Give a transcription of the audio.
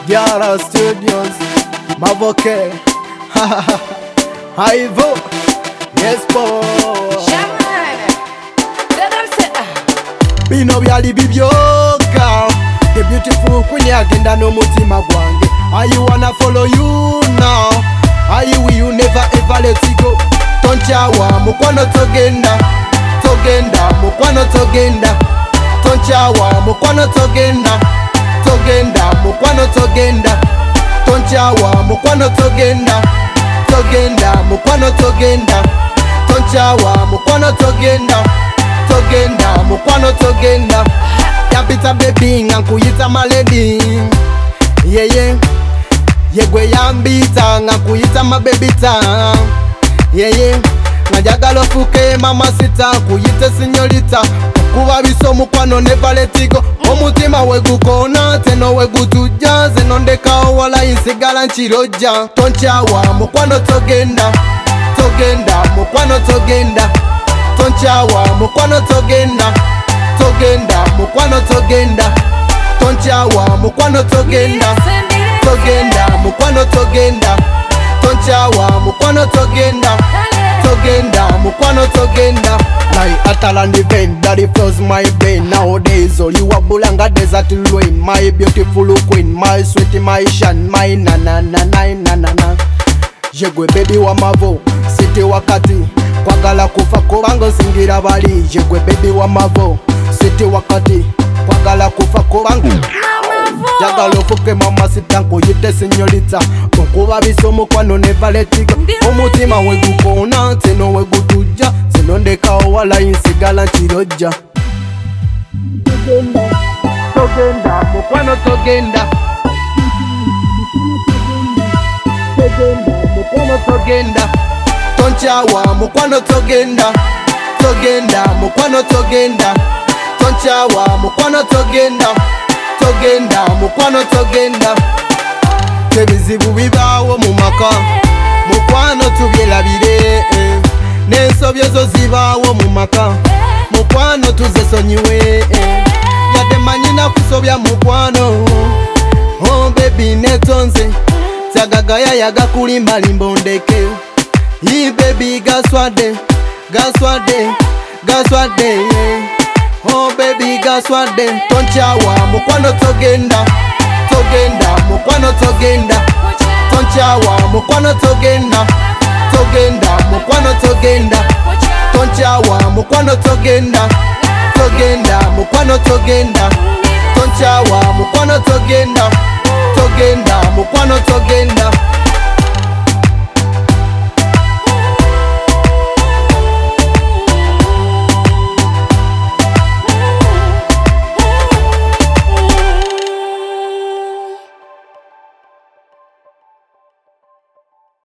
Yara Studios, Mavoke, Ivo, yes po. Bino byali bibyoka, the beautiful queen yagenda no mutima gwange. I wanna follow you now, I will never ever let you go. Tonchawa mukwano togenda, togenda mukwano togenda. Tonchawa mukwano togenda, togenda mukwano togenda. Tonchawa mukwano togenda, togenda mukwano togenda. Tonchawa mukwano togenda, togenda mukwano togenda. Yapita baby nga nkuyita malady, yeah yeah. Yegwe yambita nga nkuyita mabebita, yeah yeah. Najagala ofuke mama sita nkuyite sinyorita. Kuba biso mukwano never let it go. Omutima wegukona teno wegutujja, zeno ndekawo wala insigala nchiroja. Tonchawa mukwano togenda, togenda mukwano togenda. Tonchawa mukwano togenda, togenda mukwano togenda. Tonchawa mukwano togenda, togenda mukwano togenda. Tonchawa mukwano togenda, togenda mukwano togenda. Like Atalanta vein that it flows my vein. Nowadays all you are bulanga desert rain. My beautiful queen, my sweetie, my shan, my na na na na na na na. Jegwe baby wa mavo, city wakati kwagala kufa kubanga singira bali. Jegwe baby wa mavo, city wakati kwagala kufa kubanga jagala ofuke mama sita nkuyite sinyorita. Okuba biso mukwano never let it go. Omutima wegukona teno wegutujja, zeno ndekawo wala insigala nchiroja. Togenda, togenda mukwano togenda, togenda mukwano togenda. Tonchawa mukwano togenda, togenda mukwano togenda. Tonchawa mukwano togenda, togenda mukwano togenda. Ebizibu bibaawo mu maka, mukwano tubyelabire, n'ensobyo zo zibaawo mu maka, mukwano tuzesonyiwe, yadde manyina kusobya mukwano. Oh baby netonze tagagaya yagakulimba limbondeke. Yi baby gaswade, gaswade, gaswade. Oh baby gaswade. Tonchawa mukwano togenda, togenda mukwano togenda. Tonchawa mukwano togenda, togenda mukwano togenda. Tonchawa mukwano togenda, togenda mukwano togenda. Tonchawa mukwano togenda.